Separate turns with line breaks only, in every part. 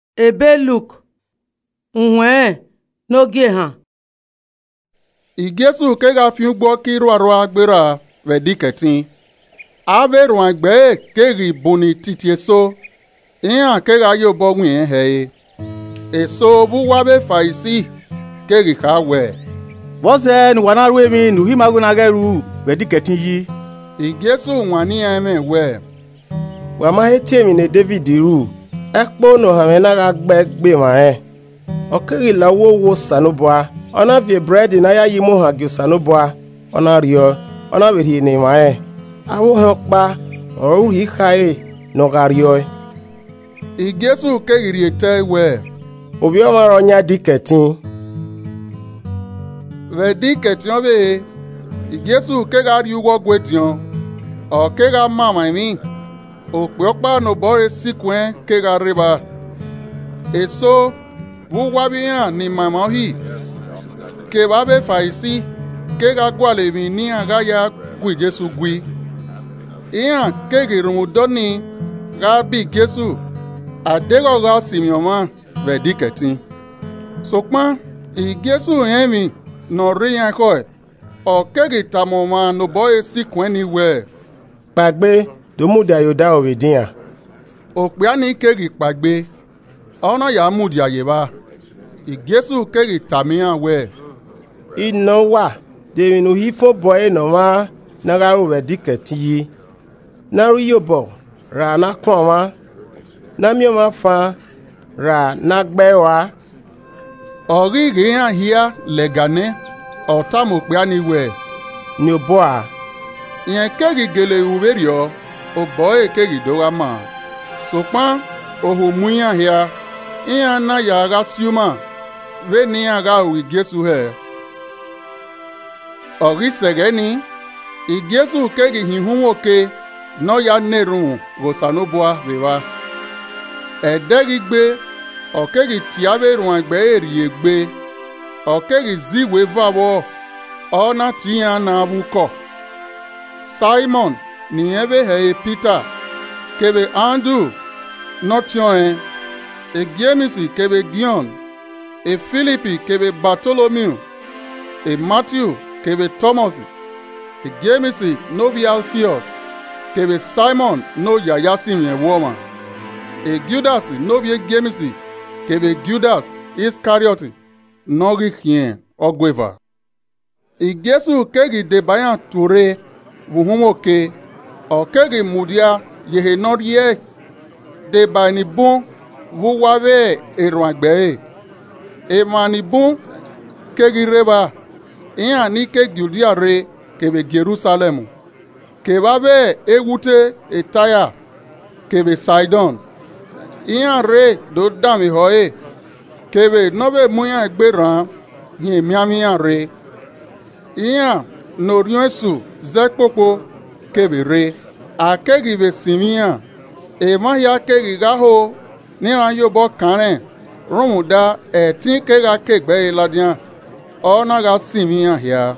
ebe Luk nwee n'oge ha.
Igesu ke ga fi ugbo kiru aro agbera vediketin. Ave ruan gbe ke ri boni titi eso. Iyan ke ga yo bo win he. Eso bu wa be faisi ke ri ka we.
Bose ni wana ruwe mi nu himago na geru vediketin yi.
Igesu wani eme we.
Wa ma hete mi ne David ru. Ekpo no ha me na ga gbe ma e. Okiri lawo wo sanubwa. Ona vie bread na ya yi mo ha gyo sanubwa. Ona rio. Ona be hi ni ma e. Awo ha pa. Oru hi khai no ga rio.
Igesu ke iri ete we.
Obi o ma ro nya diketin.
Ve diketin be. Igesu ke ga ri ugo gwetian. O ke ga mama mi. Òpè ọ̀pá nòbọ̀rẹ̀ síkùn ke ga reba. Èso wúwábíyàn ni màmá hì. Ke bá bẹ́ fàísí ke ga gwàlè mi ní àgáyà gwi Jésù gwi. Ìyàn ke gèrùn dọ́ni ga bí Jésù. Àdégọ̀gá Simeon vẹ̀ dìkẹ̀tì. Sòpán ìgésù yẹn mi nọ̀ rí yẹn kọ́ ẹ̀. Ọ̀kẹ́gì tàmọ̀mà nòbọ̀rẹ̀ síkùn ni wẹ̀.
Pàgbé. Domuda yoda ovidia.
Okpiani kegi pagbe. Ona ya mudi ayeba. Igesu kegi tamia we.
Ino wa. Dewi no hifo boy no ma. Nagaru vediketi yi. Naru yobo. Ra na kwama. Namio ma fa. Ra nagbewa.
Origi ya hia legane. Otam okpiani we.
Nyoboa.
Yen kegi gele uverio. O boy kegi doga ma. Sopan ohu muya hia. Iya na ya ga siuma. Ve ni ya ga u Igesu he. Ori segeni. Igesu kegi hihun oke. No ya nerun gosanobua beba. Edegi gbe. Okegi tiabe ruan egbe eri egbe. Okegi ziwe vabo. Ona tiya na abuko. Simon ni ebe he Peter kebe Andrew notion e Gemisi kebe Gion e Philippi kebe Bartholomew e Matthew kebe Thomas e Gemisi no bi Alphaeus kebe Simon no yayasim ye woman e Judas no bi Gemisi kebe Judas Iscariot no gi hien ogweva e Jesu kegi de bayan toure vuhumoke Okegi mudia yehe norie de bani bon vuwave erwagbe e mani bon kegi reba iya ni ke Judea re kebe Jerusalem kebabe egute etaya kebe Sidon iya re do dami hoye kebe nobe muya egberan yin miamia re iya norionsu zekpopo kebe re akegi be simia e mahia kegi gaho ni ran yo bo karen rumuda etin kega kegbe ladian ona ga simia hia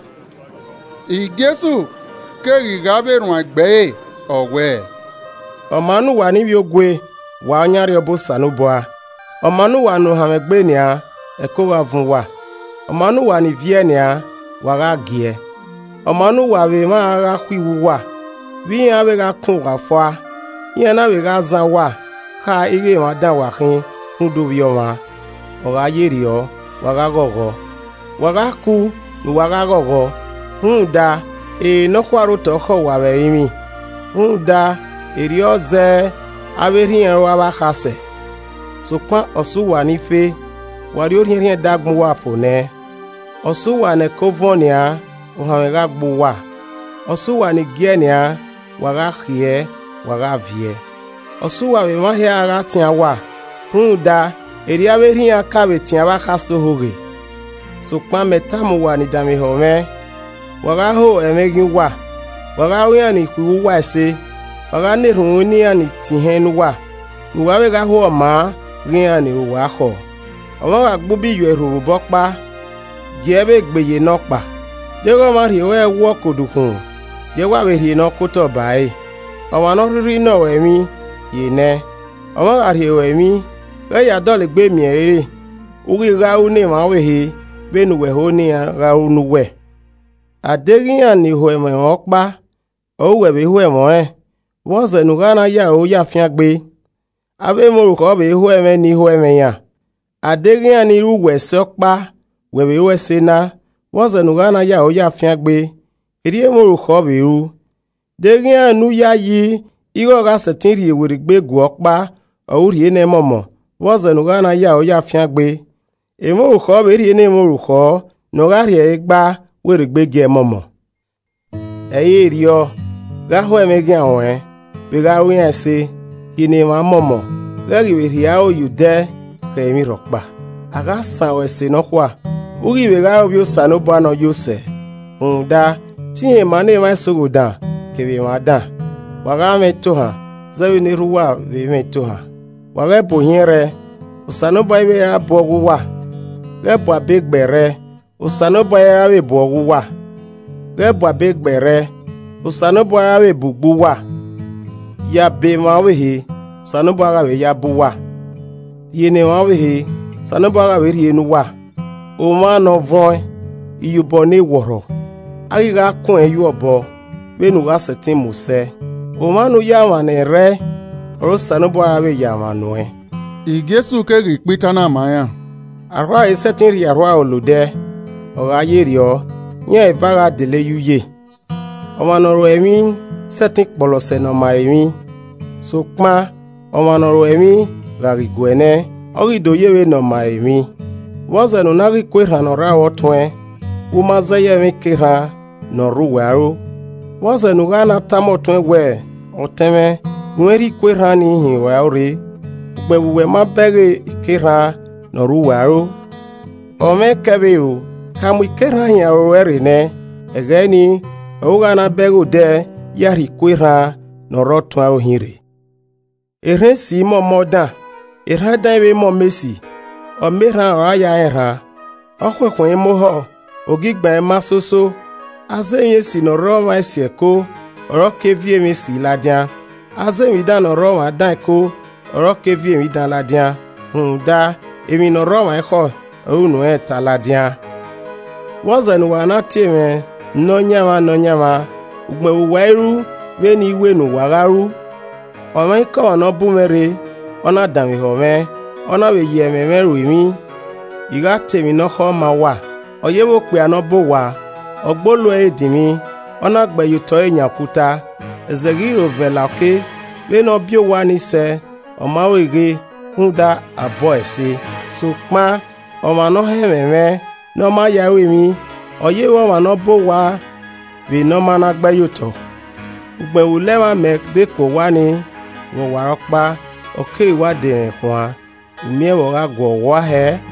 Igesu kegi gabe run agbe owe
Omanu wa ni bi ogwe wa nyare obo sanubwa Omanu wa no hamegbe nia eko wa vun wa Omanu wa ni vienia wa ga gie Omanu wa we ma ga kwiwu wa Wi ya we ga kun wa fwa. Yen na we ga zan wa. Ka ige ma dan wa kin. Hundo wi o ma. O ga yeri o. Wa ga gogo. Wa ga ku. Nu wa ga gogo. Hunda. No kwaro to ko wa we mi. Hunda. Eri o ze. Aberi en wa ba kase. So kwa osu wa ni fe. Wa ri o ri dagmu wa fo ne. Osu wa ne kovonia. O ha we ga gbu wa. Osu wa ni gienia. Waga khie waga vie osuwa we mahia aga tia wa hunda eria we ria ka be tia ba kaso hoge so pa metamu wa ni dami home waga ho emegin wa waga wi ni ku wa se waga ni run ni ani ti hen wa ni wa we ga ho ma ri ani wa ho omo wa gbo bi yo eruru bo pa je be gbeye no pa de go ma ri we wo kodukun je wa we ri no koto bai Ọmọ no riri no we mi ye ne. Ọmọ ari we mi ya dole gbe mierere ugi gau ni ma wehe benu we ho ni gau nu we aderian ni ho eme okpa o we be ho emo woze nu gana ya o ya fian gbe abe mo ko be ho eme ni ho eme ya aderian ni ru we sokpa we be we sena woze nu gana ya o ya fian gbe eri mo ko be ru derian nu ya yi igo ga setin ri we gbe gu okpa o ri ne momo woze nu gana ya o ya fian gbe emo ko be ri ne mo ko no ga ri egba we gbe ge momo eye rio ga ho eme ge awon be ga ru yan se ini ma momo lẹ́rìí wèrè a ó yù dẹ́ kẹ̀mí rọ̀pà àgá san ẹ̀sẹ̀ náà wà orí ìwé rárá bí ó sàn ó bọ́ àná yóò sẹ̀ òun dá tí yẹn máa ní ìmáà sọ̀rọ̀ dàn kẹ̀mí máa dàn wàrà mi tó hàn zẹ́wì ní irú wà wèé mi tó hàn wàrà ẹ̀bù yín rẹ òsànúbọ̀ ìwé rárá bọ̀ ọ̀gù wà rẹ̀bù àbẹ́gbẹ̀ rẹ òsànúbọ̀ ìwé rárá bọ̀ ọ̀gù wà rẹ̀bù àbẹ́gbẹ̀ rẹ òsànúbọ̀ rárá bùgbù wà yà bẹ́ máa wèé sanubara we ya buwa yene wa we sanubara we rienu wa o ma no von iyubo ni woro ari ga kun eyu obo we nu ga setin muse o ma nu ya wa ne re o sanubara we ya ma nu
Igesu ke ri pitana maya
arwa e setin ri arwa olude o ga ye ri o yen e bara dele yuye o ma no ro emi setin polose no ma emi so pa ọmọ nọrọ emi gari gwene orido yewe no ma emi woze no nari kwera no rawo twen uma zaye mi kira no ruwaro woze no gana tamo twen we oteme nweri kwera ni hi waore gbebuwe ma bere kira no ruwaro ome kebe o kamu kira ya ore ne egeni o gana bego de yari kwera no rotwa o hire ere si mo moda ere da we mo mesi o mera o ya era okwekwen mo ho ogigba ma soso azenye si no ro ma si eko oro kevie mi si ladia azenye da no ro ma dan ko oro kevie mi dan ladia da emi no ro ma ho o nu e ta ladia wozan wa na teme no nyama ugbe wairu we ni we nu wagaru ọmọ ikọ̀ ọ̀nà búmẹ́rẹ́ ọ̀nà dàmì ọ̀mẹ́ ọ̀nà wèyí ẹ̀mẹ̀mẹ́rù mi ìgá tèmi nọ́kọ́ ma wà ọ̀yẹ́wò pé àná bò wà ọ̀gbọ́lù ẹ̀dì mi ọ̀nà gbẹ̀yìtọ̀ ẹ̀yàkúta ẹ̀zẹ̀gìrò vẹ̀làké lẹ́nà bí ó wà níṣẹ́ ọ̀máwèrè ń da àbọ̀ ẹ̀ṣẹ̀ sọpá ọmọ náà ẹ̀mẹ̀mẹ́ ní ọmọ yàrá mi ọ̀yẹ́wò ọmọ náà bò wà bẹ́ẹ̀ ní ọmọ náà gbẹ̀yìtọ̀ gbẹ̀wò lẹ́wà mẹ́ẹ̀dẹ́kùn wá ní wọ̀wà ọ̀pá ọ̀kẹ́ ìwádìí rẹ̀ fún wa ìmí ẹ̀wọ̀ ra gọ̀ wá ẹ̀